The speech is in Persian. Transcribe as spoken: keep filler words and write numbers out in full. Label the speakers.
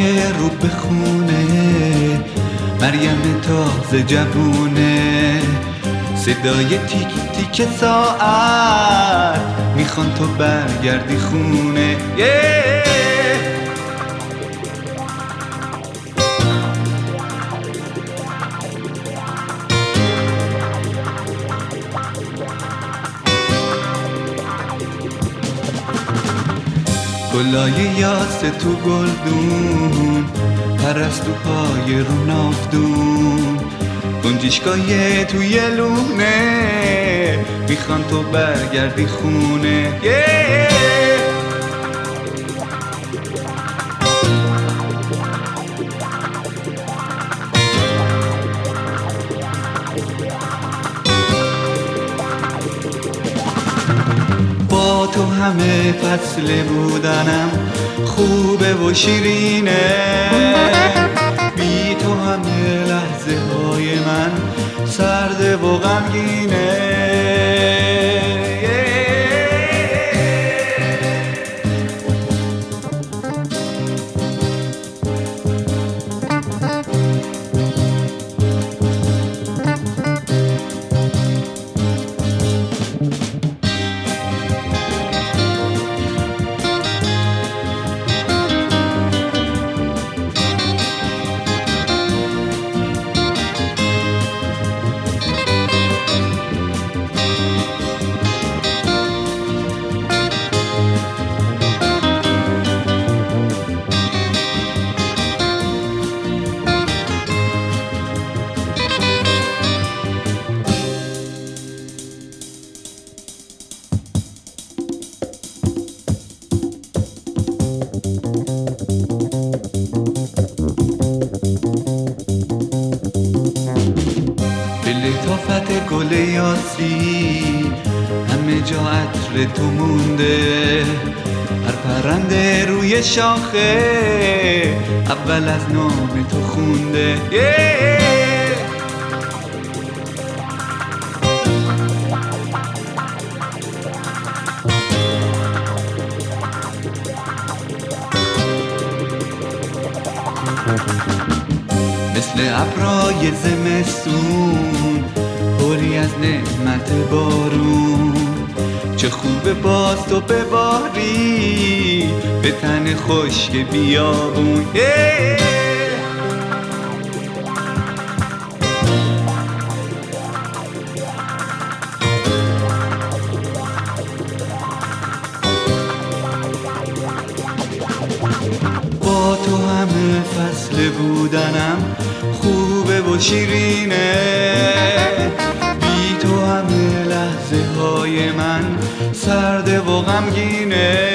Speaker 1: رو به خونه، مریم تازه جوونه، صدای تیک تیک ساعت میخوان تو برگردی خونه. yeah! گلای یاس تو گلدون، پرستوهای رو نافدون، گنجشکای توی لونه میخوان تو برگردی خونه. yeah! با تو همه فصل بودنم خوبه و شیرینه، بی تو همه لحظه های من سرده و غمگینه. لطافت گل یاسی همه جا عطر تو مونده، هر پرنده روی شاخه اول از نام تو خونده. yeah! مثل ابرای زمستون پری از نعمت بارون، چه خوبه باز تو بباری به تن خشک بیابون. yeah! با تو همه فصل بودنم خوبه و شیرینه، بی تو همه لحظه های من سرده و غمگینه.